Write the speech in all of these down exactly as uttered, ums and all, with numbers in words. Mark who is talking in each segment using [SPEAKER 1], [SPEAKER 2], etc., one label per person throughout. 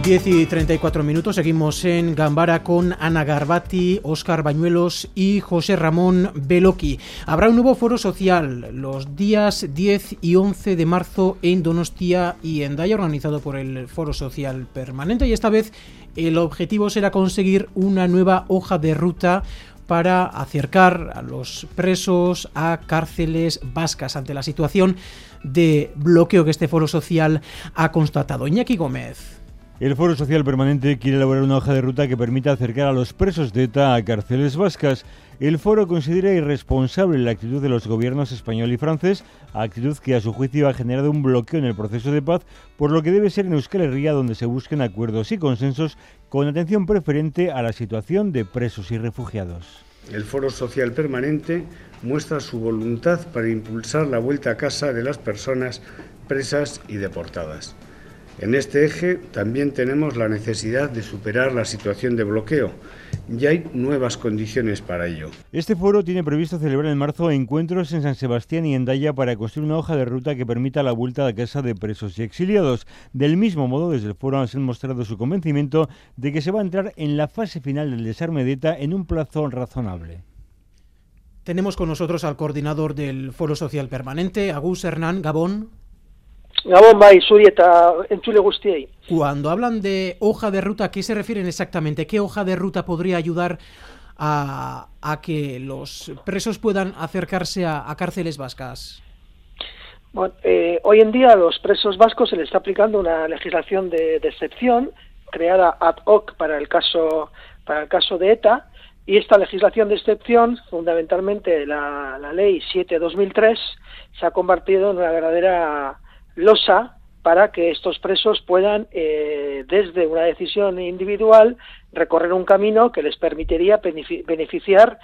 [SPEAKER 1] diez y treinta y cuatro minutos, seguimos en Gambara con Ana Garbati, Óscar Bañuelos y José Ramón Beloki. Habrá un nuevo foro social los días diez y once de marzo en Donostia y Hendaya, organizado por el Foro Social Permanente, y esta vez el objetivo será conseguir una nueva hoja de ruta para acercar a los presos a cárceles vascas ante la situación de bloqueo que este foro social ha constatado. Iñaki Gómez.
[SPEAKER 2] El Foro Social Permanente quiere elaborar una hoja de ruta que permita acercar a los presos de ETA a cárceles vascas. El foro considera irresponsable la actitud de los gobiernos español y francés, actitud que a su juicio ha generado un bloqueo en el proceso de paz, por lo que debe ser en Euskal Herria donde se busquen acuerdos y consensos con atención preferente a la situación de presos y refugiados.
[SPEAKER 3] El Foro Social Permanente muestra su voluntad para impulsar la vuelta a casa de las personas presas y deportadas. En este eje también tenemos la necesidad de superar la situación de bloqueo y hay nuevas condiciones para ello.
[SPEAKER 2] Este foro tiene previsto celebrar en marzo encuentros en San Sebastián y Hendaya para construir una hoja de ruta que permita la vuelta a casa de presos y exiliados. Del mismo modo, desde el foro han mostrado su convencimiento de que se va a entrar en la fase final del desarme de ETA en un plazo razonable.
[SPEAKER 1] Tenemos con nosotros al coordinador del Foro Social Permanente, Agus Hernán, Gabón.
[SPEAKER 4] Gabón bai, zuri eta entzule guztiei.
[SPEAKER 1] Cuando hablan de hoja de ruta, ¿a qué se refieren exactamente? ¿Qué hoja de ruta podría ayudar a, a que los presos puedan acercarse a, a cárceles vascas?
[SPEAKER 4] Bueno, eh, hoy en día a los presos vascos se les está aplicando una legislación de, de excepción creada ad hoc para el caso para el caso de ETA, y esta legislación de excepción, fundamentalmente la, la ley siete barra dos mil tres, se ha convertido en una verdadera losa para que estos presos puedan, eh, desde una decisión individual, recorrer un camino que les permitiría beneficiar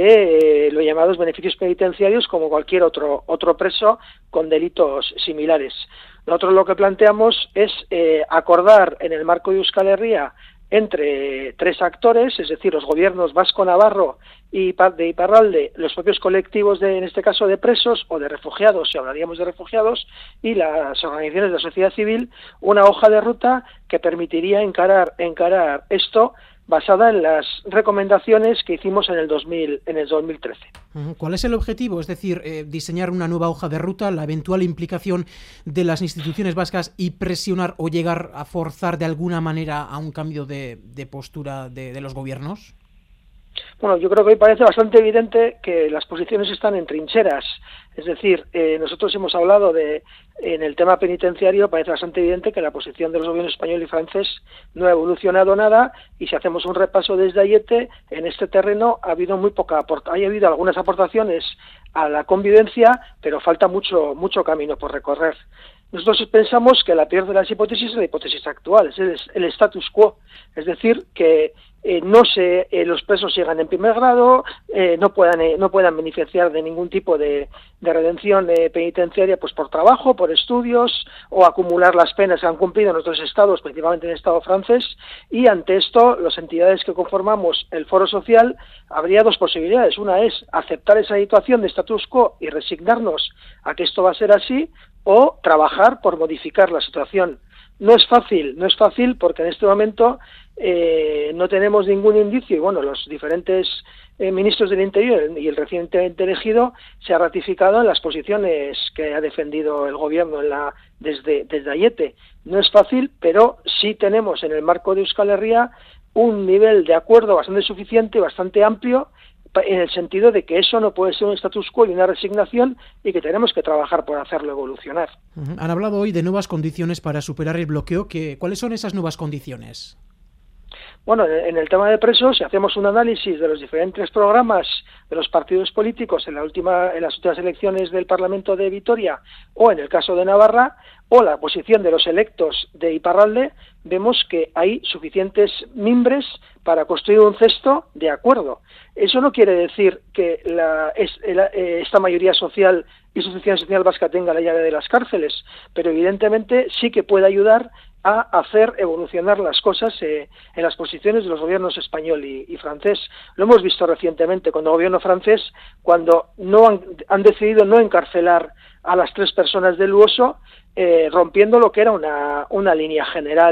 [SPEAKER 4] de eh, los llamados beneficios penitenciarios como cualquier otro otro preso con delitos similares. Nosotros lo que planteamos es eh, acordar en el marco de Euskal Herria entre tres actores, es decir, los gobiernos vasco-navarro y de Iparralde, los propios colectivos, de, en este caso de presos o de refugiados, si hablaríamos de refugiados, y las organizaciones de la sociedad civil, una hoja de ruta que permitiría encarar, encarar esto basada en las recomendaciones que hicimos en el dos mil, en el dos mil trece.
[SPEAKER 1] ¿Cuál es el objetivo? Es decir, eh, diseñar una nueva hoja de ruta, la eventual implicación de las instituciones vascas y presionar o llegar a forzar de alguna manera a un cambio de, de postura de, de los gobiernos.
[SPEAKER 4] Bueno, yo creo que hoy parece bastante evidente que las posiciones están en trincheras. Es decir, eh, nosotros hemos hablado de, en el tema penitenciario, parece bastante evidente que la posición de los gobiernos español y francés no ha evolucionado nada, y si hacemos un repaso desde Ayete, en este terreno ha habido muy poca aporta, ha habido algunas aportaciones a la convivencia, pero falta mucho, mucho camino por recorrer. Nosotros pensamos que la peor de las hipótesis es la hipótesis actual, es el, el status quo, es decir, que eh, no se, eh, los presos llegan en primer grado, eh, no puedan eh, no puedan beneficiar de ningún tipo de, de redención eh, penitenciaria, pues por trabajo, por estudios, o acumular las penas que han cumplido en otros estados, principalmente en el estado francés, y ante esto, las entidades que conformamos el Foro Social, habría dos posibilidades. Una es aceptar esa situación de status quo y resignarnos a que esto va a ser así, o trabajar por modificar la situación. No es fácil, no es fácil porque en este momento eh, no tenemos ningún indicio, y bueno, los diferentes eh, ministros del Interior y el recientemente elegido se ha ratificado en las posiciones que ha defendido el gobierno en la, desde, desde Ayete. No es fácil, pero sí tenemos en el marco de Euskal Herria un nivel de acuerdo bastante suficiente, bastante amplio, en el sentido de que eso no puede ser un status quo y una resignación, y que tenemos que trabajar por hacerlo evolucionar.
[SPEAKER 1] Uh-huh. Han hablado hoy de nuevas condiciones para superar el bloqueo. ¿Qué, ¿Cuáles son esas nuevas condiciones?
[SPEAKER 4] Bueno, en el tema de presos, si hacemos un análisis de los diferentes programas de los partidos políticos en la última, en las últimas elecciones del Parlamento de Vitoria, o en el caso de Navarra, o la posición de los electos de Iparralde, vemos que hay suficientes mimbres para construir un cesto de acuerdo. Eso no quiere decir que la, es, la, esta mayoría social y sucesión social vasca tenga la llave de las cárceles, pero evidentemente sí que puede ayudar a hacer evolucionar las cosas eh, en las posiciones de los gobiernos español y, y francés. Lo hemos visto recientemente con el gobierno francés, cuando no han, han decidido no encarcelar a las tres personas del Uoso, eh, rompiendo lo que era una, una línea general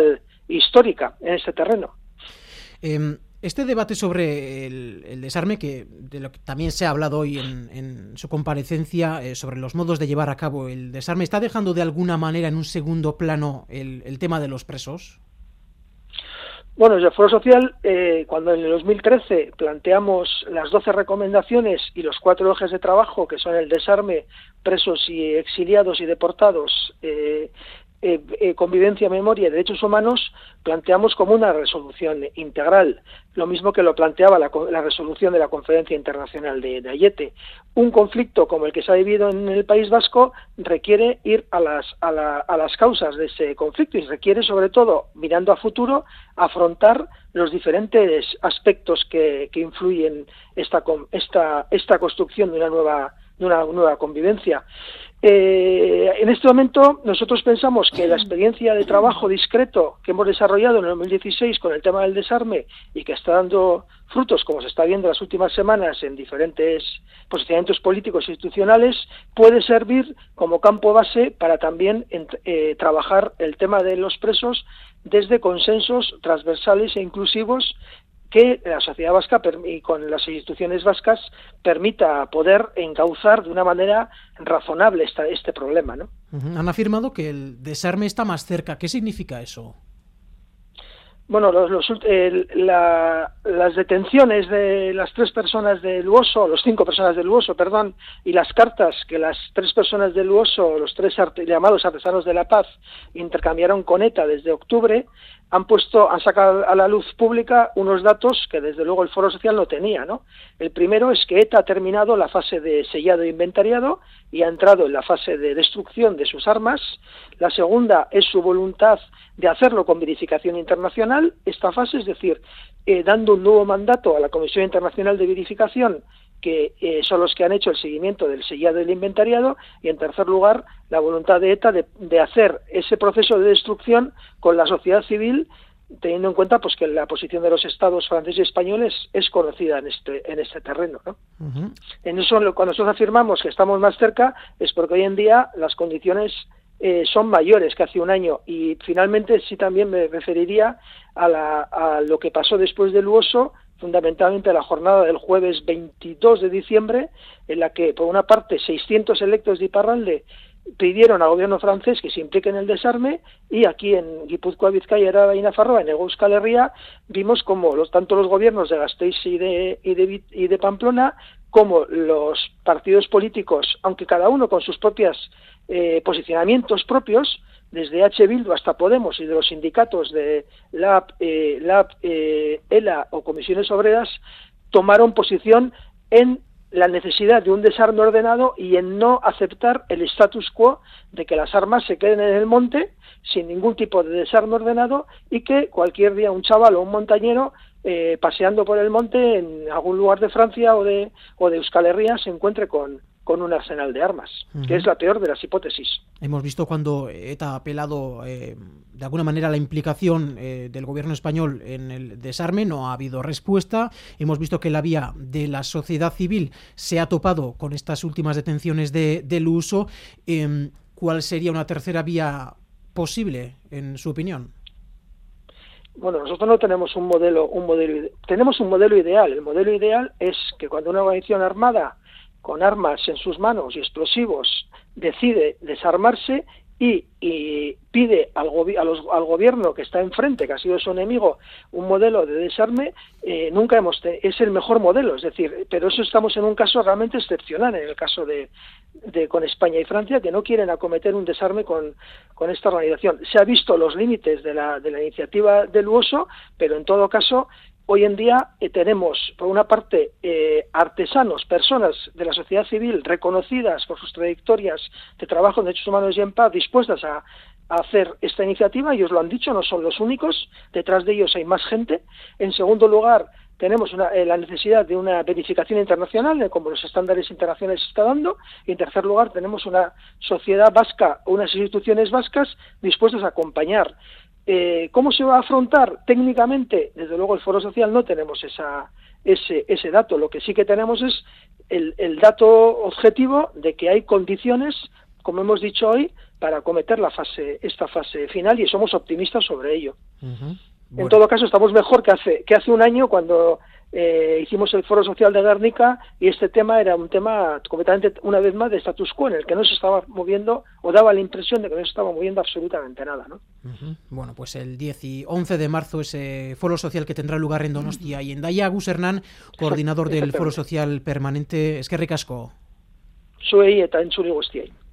[SPEAKER 4] histórica en este terreno.
[SPEAKER 1] Eh, este debate sobre el, el desarme, que de lo que también se ha hablado hoy en, en su comparecencia, eh, sobre los modos de llevar a cabo el desarme, ¿está dejando de alguna manera en un segundo plano el, el tema de los presos?
[SPEAKER 4] Bueno, desde el Foro Social, eh, cuando en el dos mil trece planteamos las doce recomendaciones y los cuatro ejes de trabajo, que son el desarme, presos y exiliados y deportados, eh, eh, eh, convivencia, memoria y derechos humanos, planteamos como una resolución integral, lo mismo que lo planteaba la, la resolución de la Conferencia Internacional de, de Ayete. Un conflicto como el que se ha vivido en el País Vasco requiere ir a las, a, la, a las causas de ese conflicto y requiere, sobre todo, mirando a futuro, afrontar los diferentes aspectos que, que influyen esta, esta, esta construcción de una nueva, de una nueva convivencia. Eh, en este momento nosotros pensamos que la experiencia de trabajo discreto que hemos desarrollado en el dos mil dieciséis con el tema del desarme y que está dando frutos, como se está viendo en las últimas semanas en diferentes posicionamientos políticos e institucionales, puede servir como campo base para también eh, trabajar el tema de los presos desde consensos transversales e inclusivos que la sociedad vasca y con las instituciones vascas permita poder encauzar de una manera razonable esta, este problema, ¿no?
[SPEAKER 1] Uh-huh. Han afirmado que el desarme está más cerca. ¿Qué significa eso?
[SPEAKER 4] Bueno, los, los, el, la, las detenciones de las tres personas del Uoso, los cinco personas del Uoso, perdón, y las cartas que las tres personas del Uoso, los tres arte, llamados artesanos de la paz, intercambiaron con ETA desde octubre, han puesto, han sacado a la luz pública unos datos que desde luego el Foro Social no tenía, ¿no? El primero es que ETA ha terminado la fase de sellado e inventariado y ha entrado en la fase de destrucción de sus armas. La segunda es su voluntad de hacerlo con verificación internacional, esta fase, es decir, eh, dando un nuevo mandato a la Comisión Internacional de Verificación, que eh, son los que han hecho el seguimiento del sellado y el inventariado, y en tercer lugar, la voluntad de ETA de, de hacer ese proceso de destrucción con la sociedad civil, teniendo en cuenta pues que la posición de los estados franceses y españoles es conocida en este en este terreno, ¿no? Uh-huh. En eso, cuando nosotros afirmamos que estamos más cerca, es porque hoy en día las condiciones eh, son mayores que hace un año, y finalmente sí también me referiría a, la, a lo que pasó después del Uoso, fundamentalmente la jornada del jueves veintidós de diciembre, en la que, por una parte, seiscientos electos de Iparralde pidieron al gobierno francés que se implique en el desarme, y aquí en Guipúzcoa, Vizcaya, Araba y Nafarroa, en Hego Euskal Herria, vimos como los, tanto los gobiernos de Gasteiz y de, y de, y de Pamplona, como los partidos políticos, aunque cada uno con sus propios eh, posicionamientos propios, desde H. Bildu hasta Podemos y de los sindicatos de LAB, eh, LAB eh, ELA o Comisiones Obreras, tomaron posición en la necesidad de un desarme ordenado y en no aceptar el status quo de que las armas se queden en el monte sin ningún tipo de desarme ordenado, y que cualquier día un chaval o un montañero eh, paseando por el monte en algún lugar de Francia o de, o de Euskal Herria se encuentre con con un arsenal de armas, uh-huh. que es la peor de las hipótesis.
[SPEAKER 1] Hemos visto cuando ETA ha apelado eh, de alguna manera a la implicación eh, del gobierno español en el desarme, no ha habido respuesta. Hemos visto que la vía de la sociedad civil se ha topado con estas últimas detenciones de, del Uoso. Eh, ¿Cuál sería una tercera vía posible, en su opinión?
[SPEAKER 4] Bueno, nosotros no tenemos un modelo, un modelo, tenemos un modelo ideal. El modelo ideal es que cuando una organización armada con armas en sus manos y explosivos decide desarmarse y, y pide al, gobi- a los, al gobierno que está enfrente, que ha sido su enemigo, un modelo de desarme, eh, nunca hemos te- es el mejor modelo, es decir, pero eso estamos en un caso realmente excepcional, en el caso de, de con España y Francia, que no quieren acometer un desarme con, con esta organización. Se ha visto los límites de la, de la iniciativa del Uoso, pero en todo caso, hoy en día eh, tenemos, por una parte, eh, artesanos, personas de la sociedad civil reconocidas por sus trayectorias de trabajo en derechos humanos y en paz, dispuestas a, a hacer esta iniciativa. Ellos lo han dicho, no son los únicos, detrás de ellos hay más gente. En segundo lugar, tenemos una, eh, la necesidad de una verificación internacional, eh, como los estándares internacionales se está dando, y en tercer lugar tenemos una sociedad vasca, unas instituciones vascas dispuestas a acompañar. Eh, ¿Cómo se va a afrontar técnicamente? Desde luego el Foro Social no tenemos esa, ese, ese dato. Lo que sí que tenemos es el, el dato objetivo de que hay condiciones como hemos dicho hoy, para acometer la fase, esta fase final, y somos optimistas sobre ello.
[SPEAKER 1] Uh-huh. Bueno.
[SPEAKER 4] En todo caso, estamos mejor que hace, que hace un año cuando eh, hicimos el Foro Social de Guernica, y este tema era un tema completamente, una vez más, de status quo, en el que no se estaba moviendo, o daba la impresión de que no se estaba moviendo absolutamente nada, ¿no?
[SPEAKER 1] Uh-huh. Bueno, pues el diez y once de marzo ese Foro Social que tendrá lugar en Donostia y en Daia. Gus Hernán, coordinador del Foro Social Permanente. Eskerrik asko.
[SPEAKER 4] Zuei eta entzule guztiei.